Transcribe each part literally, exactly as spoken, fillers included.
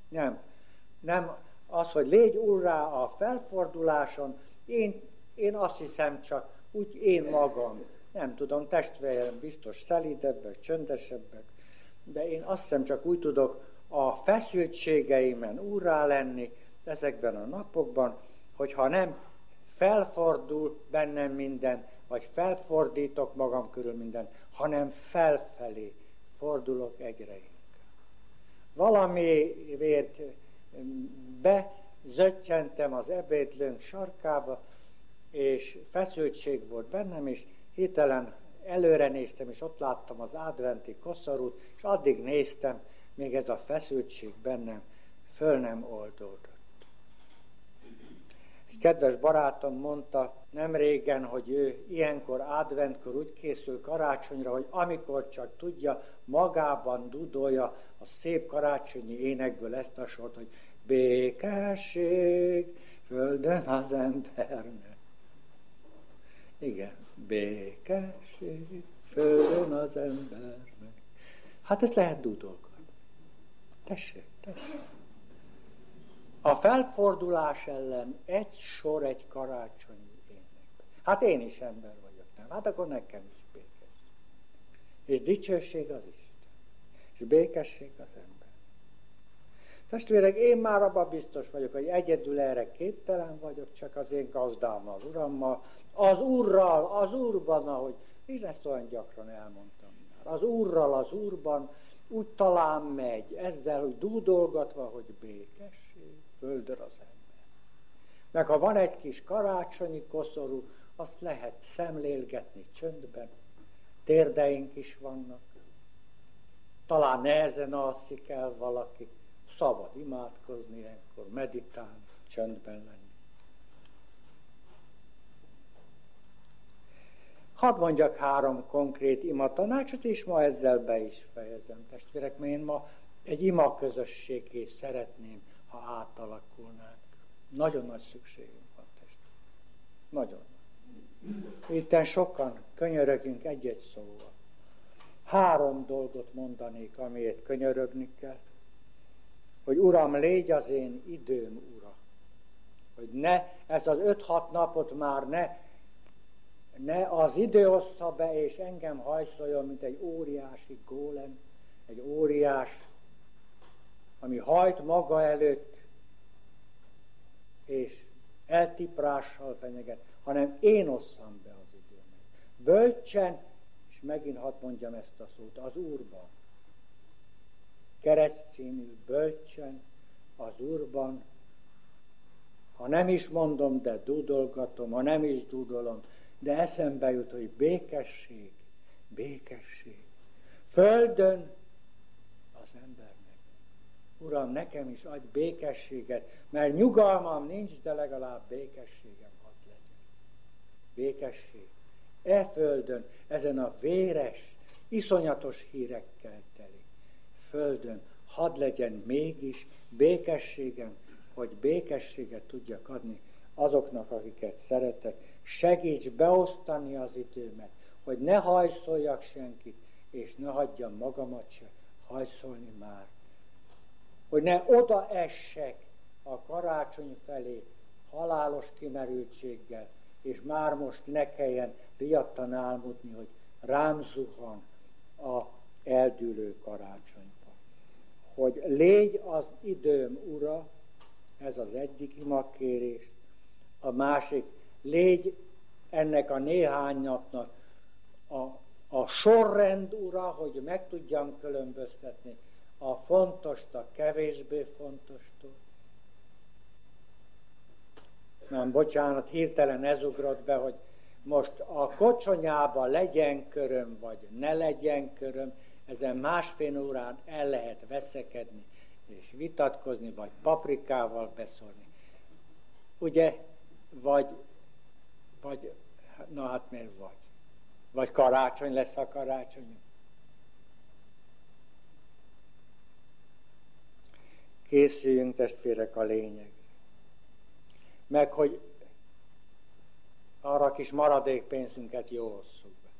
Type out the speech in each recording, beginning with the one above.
Nem. Nem az, hogy légy úrrá a felforduláson, én, én azt hiszem csak, úgy én magam, nem tudom, testvérem biztos szelidebbek, csöndesebbek, de én azt hiszem csak úgy tudok a feszültségeimen úrrá lenni ezekben a napokban, hogyha nem felfordul bennem minden, vagy felfordítok magam körül minden, hanem felfelé fordulok egyre inkább. Valamiért bezöttyentem az ebédlőnk sarkába, és feszültség volt bennem, és hirtelen előre néztem, és ott láttam az adventi koszorút, és addig néztem, még ez a feszültség bennem föl nem oldódott. Egy kedves barátom mondta nem régen, hogy ő ilyenkor adventkor úgy készül karácsonyra, hogy amikor csak tudja, magában dudolja a szép karácsonyi énekből ezt a sort, hogy békesség földön az embernek. Igen, békesség földön az embernek. Hát ezt lehet dudolgatni. Tessék, tessék. A felfordulás ellen egy sor, egy karácsonyi énekben. Hát én is ember vagyok, nem? Hát akkor nekem is békesség. És dicsőség az Isten. És békesség az ember. Testvérek, én már abban biztos vagyok, hogy egyedül erre képtelen vagyok, csak az én gazdámmal, urammal, az Úrral, az Úrban, ahogy én ezt olyan gyakran elmondtam már. Az Úrral, az Úrban úgy talán megy, ezzel, hogy dúdolgatva, hogy békesség, földön az ember. Meg ha van egy kis karácsonyi koszorú, azt lehet szemlélgetni csöndben, térdeink is vannak, talán nehezen alszik el valaki, szabad imádkozni ilyenkor, meditálni, csöndben lenni. Hadd mondjak három konkrét imatanácsot, és ma ezzel be is fejezem, testvérek, mert én ma egy ima közösségé szeretném, ha átalakulnánk. Nagyon nagy szükségünk van, testvérek. Nagyon. Itten sokan könyörögünk egy-egy szóval. Három dolgot mondanék, amiért könyörögni kell. Hogy Uram, légy az én időm ura. Hogy ne, ez az öt-hat napot már ne, ne az idő ossza be, és engem hajszoljon, mint egy óriási gólem, egy óriás, ami hajt maga előtt, és eltiprással fenyeget, hanem én osszam be az időmet. Bölcsen, és megint hadd mondjam ezt a szót, az Úrban. Keresztényül bölcsen, az Úrban, ha nem is mondom, de dúdolgatom, ha nem is dúdolom, de eszembe jut, hogy békesség, békesség. Földön az embernek. Uram, nekem is adj békességet, mert nyugalmam nincs, de legalább békességem hadd legyen. Békesség. E földön, ezen a véres, iszonyatos hírekkel teli földön, hadd legyen mégis békességem, hogy békességet tudjak adni azoknak, akiket szeretek. Segíts beosztani az időmet, hogy ne hajszoljak senkit, és ne hagyjam magamat se hajszolni már. Hogy ne odaessek a karácsony felé halálos kimerültséggel, és már most ne kelljen riadtan álmodni, hogy rám zuhan a eldűlő karácsonyba. Hogy légy az időm ura, ez az egyik imakérés, a másik, légy ennek a néhány napnak a, a sorrend ura, hogy meg tudjam különböztetni a fontost a kevésbé fontostól. Nem, bocsánat, hirtelen ez ugrott be, hogy most a kocsonyába legyen köröm, vagy ne legyen köröm, ezen másfél órán el lehet veszekedni, és vitatkozni, vagy paprikával beszólni. Ugye, vagy, vagy, na hát miért vagy? Vagy karácsony lesz a karácsony. Készüljünk, testvérek, a lényeg. Meg, hogy arra kis maradékpénzünket jól osszuk be.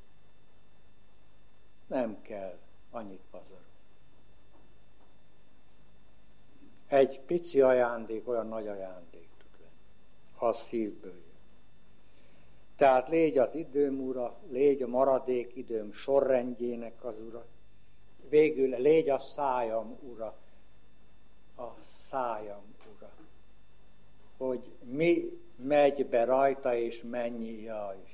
Nem kell annyit pazarolni. egy pici ajándék olyan nagy ajándék tud lenni, ha a szívből jön. Tehát légy az időm ura, légy a maradék időm sorrendjének az ura, végül légy a szájam ura, a szájam ura, hogy mi megy be rajta, és mennyi, ja Isten.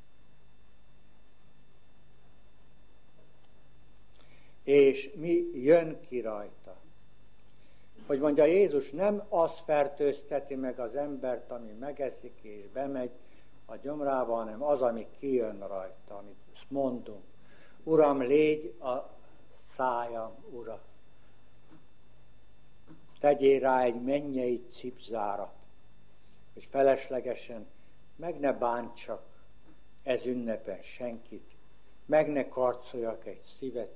És mi jön ki rajta. Hogy mondja Jézus, nem az fertőzteti meg az embert, ami megeszik és bemegy a gyomrába, hanem az, ami kijön rajta, amit mondunk. Uram, légy a szájam, ura. Tegyél rá egy mennyei cipzárat, hogy feleslegesen meg ne bántsak ez ünnepen senkit, meg ne karcoljak egy szívet,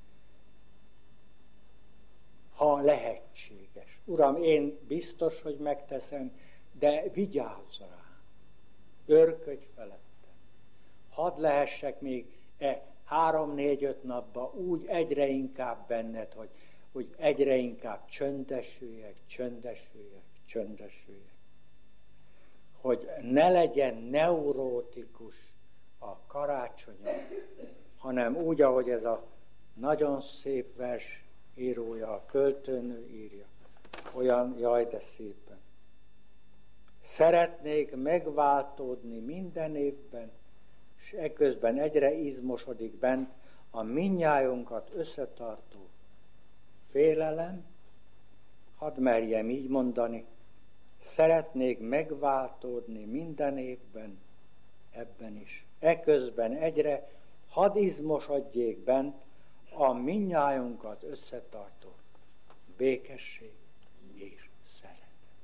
ha lehetséges. Uram, én biztos, hogy megteszem, de vigyázz rá, őrködj felettem. Hadd lehessek még e három-négy-öt napban úgy egyre inkább benned, hogy, hogy egyre inkább csöndesüljek, csöndesüljek, csöndesüljek. Hogy ne legyen neurótikus a karácsonyom, hanem úgy, ahogy ez a nagyon szép vers írója, a költőnő írja. Olyan, jaj, de szépen. Szeretnék megváltódni minden évben, és eközben egyre izmosodik bent a mindnyájunkat összetartó félelem, hadd merjem így mondani, szeretnék megváltódni minden évben, ebben is. Eközben egyre hadd izmosodjék bent a mindnyájunkat összetartó békesség és szeretet.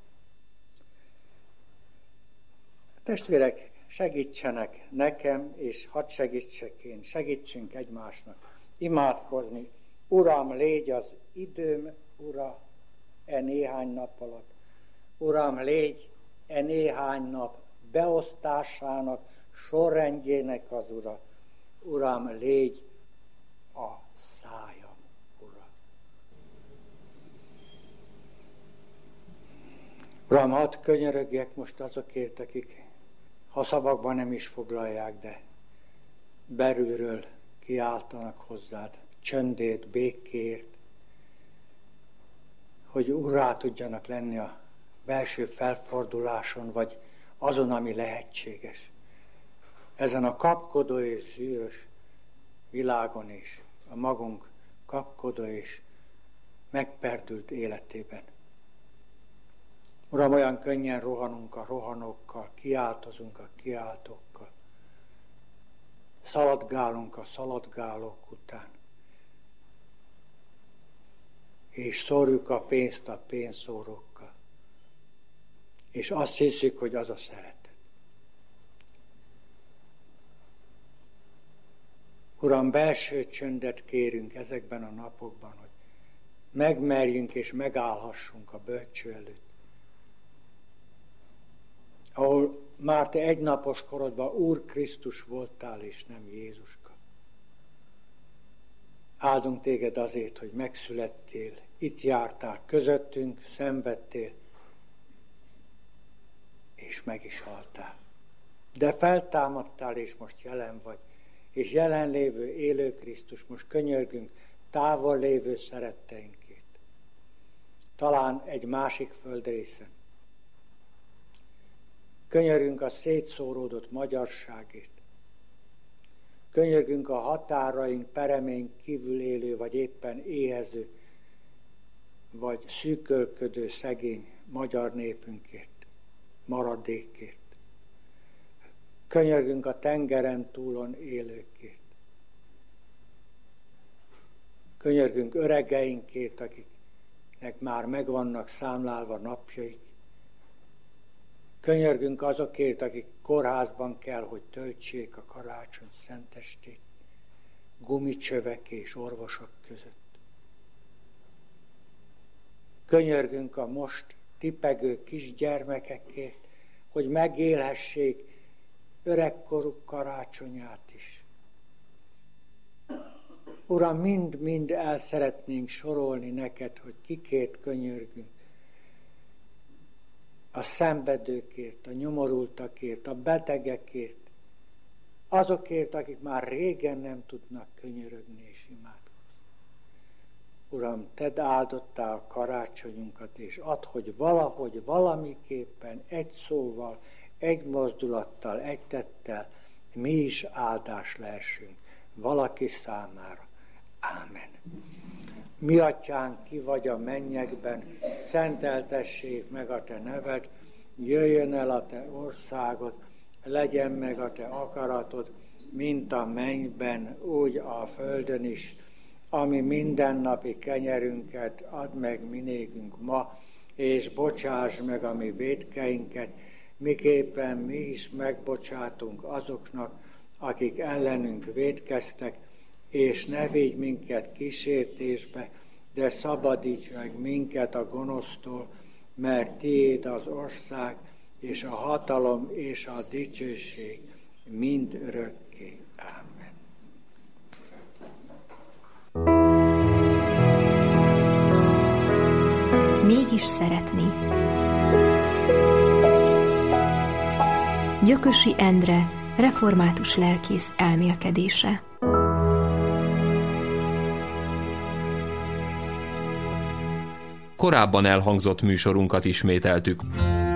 Testvérek, segítsenek nekem, és hadd segítsek én, segítsünk egymásnak imádkozni. Uram, légy az időm, ura, e néhány nap alatt. Uram, légy e néhány nap beosztásának, sorrendjének az ura. Uram, légy a szájam, ura. Uram, hadd könyörögjek most azokért, akik ha szavakban nem is foglalják, de belülről kiáltanak hozzád csöndét, békért, hogy urrá tudjanak lenni a belső felforduláson, vagy azon, ami lehetséges. Ezen a kapkodó és zűrös világon is, a magunk kapkodó és megperdült életében. Uram, olyan könnyen rohanunk a rohanókkal, kiáltozunk a kiáltókkal, szaladgálunk a szaladgálók után, és szórjuk a pénzt a pénzszórókkal, és azt hiszük, hogy az a szeretet. Uram, belső csöndet kérünk ezekben a napokban, hogy megmerjünk és megállhassunk a bölcső előtt, ahol már te egynapos korodban Úr Krisztus voltál, és nem Jézuska. Áldunk téged azért, hogy megszülettél, itt jártál közöttünk, szenvedtél, és meg is haltál. De feltámadtál, és most jelen vagy, és jelenlévő élő Krisztus, most könyörgünk távol lévő szeretteinkért. Talán egy másik földrészen. Könyörgünk a szétszóródott magyarságért. Könyörgünk a határaink, peremeink kívül élő, vagy éppen éhező, vagy szűkölködő, szegény magyar népünkért, maradékért. Könyörgünk a tengeren túlon élőkért. Könyörgünk öregeinkért, akiknek már megvannak számlálva napjaik. Könyörgünk azokért, akik kórházban kell, hogy töltsék a karácsony szentestét, gumicsövek és orvosok között. Könyörgünk a most tipegő kisgyermekekért, hogy megélhessék öregkoruk karácsonyát is. Uram, mind-mind el szeretnénk sorolni neked, hogy kikért könyörgünk. a szenvedőkért, a nyomorultakért, a betegekért, azokért, akik már régen nem tudnak könyörögni és imádkozni. Uram, Tedd áldottá a karácsonyunkat, és add, hogy valahogy, valamiképpen, egy szóval, egy mozdulattal, egy tettel mi is áldás lehessünk valaki számára. Ámen. Mi atyánk, ki vagy a mennyekben, szenteltessék meg a te neved, jöjjön el a te országod, legyen meg a te akaratod, mint a mennyben, úgy a földön is. Ami mindennapi kenyerünket add meg minékünk ma, és bocsáss meg a mi vétkeinket, miképpen mi is megbocsátunk azoknak, akik ellenünk vétkeztek, és ne vigy minket kísértésbe, de szabadíts meg minket a gonosztól, mert tiéd az ország, és a hatalom, és a dicsőség mind örökké. Ámen. Mégis szeretni. Gyökösi Endre, református lelkész elmélkedése. Korábban elhangzott műsorunkat ismételtük.